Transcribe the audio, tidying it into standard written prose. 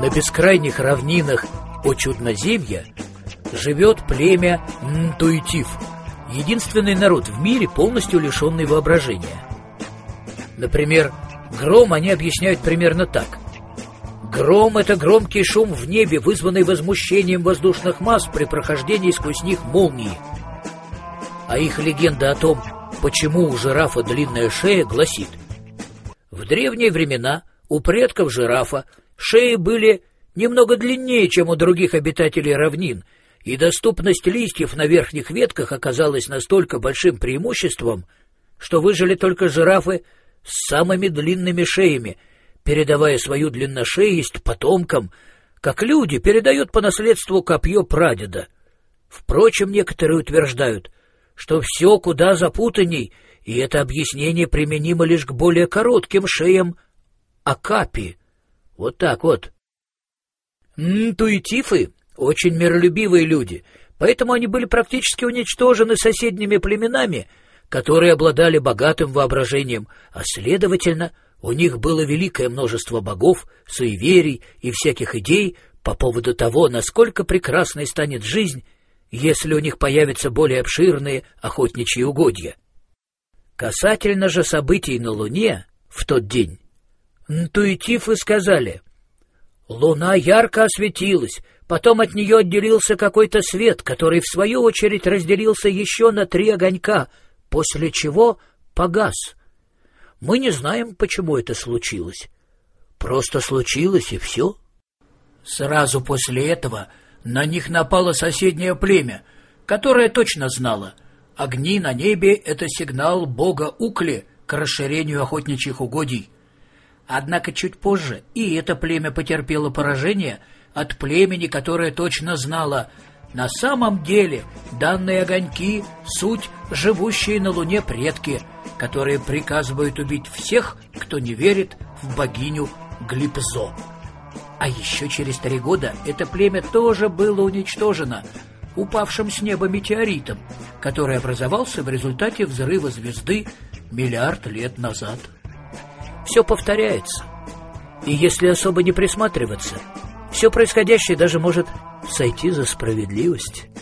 На бескрайних равнинах Очудноземья живет племя Нтуитив, единственный народ в мире, полностью лишенный воображения. Например, гром они объясняют примерно так. Гром — это громкий шум в небе, вызванный возмущением воздушных масс при прохождении сквозь них молнии. А их легенда о том, почему у жирафа длинная шея, гласит: в древние времена у предков жирафа шеи были немного длиннее, чем у других обитателей равнин, и доступность листьев на верхних ветках оказалась настолько большим преимуществом, что выжили только жирафы с самыми длинными шеями, передавая свою длинношеесть потомкам, как люди передают по наследству копье прадеда. Впрочем, некоторые утверждают, что все куда запутанней, и это объяснение применимо лишь к более коротким шеям акапи. Вот так вот. Нтуитифы — очень миролюбивые люди, поэтому они были практически уничтожены соседними племенами, которые обладали богатым воображением, а, следовательно, у них было великое множество богов, суеверий и всяких идей по поводу того, насколько прекрасной станет жизнь, если у них появятся более обширные охотничьи угодья. Касательно же событий на Луне в тот день, Нтуитифы сказали: «Луна ярко осветилась, потом от нее отделился какой-то свет, который в свою очередь разделился еще на 3 огонька, после чего погас. Мы не знаем, почему это случилось. Просто случилось, и все». Сразу после этого на них напало соседнее племя, которое точно знало: огни на небе — это сигнал бога Укли к расширению охотничьих угодий. Однако чуть позже и это племя потерпело поражение от племени, которое точно знало: на самом деле данные огоньки — суть живущие на Луне предки, которые приказывают убить всех, кто не верит в богиню Глипзо. А еще через 3 года это племя тоже было уничтожено упавшим с неба метеоритом, который образовался в результате взрыва звезды миллиард лет назад. Все повторяется, и если особо не присматриваться, все происходящее даже может сойти за справедливость.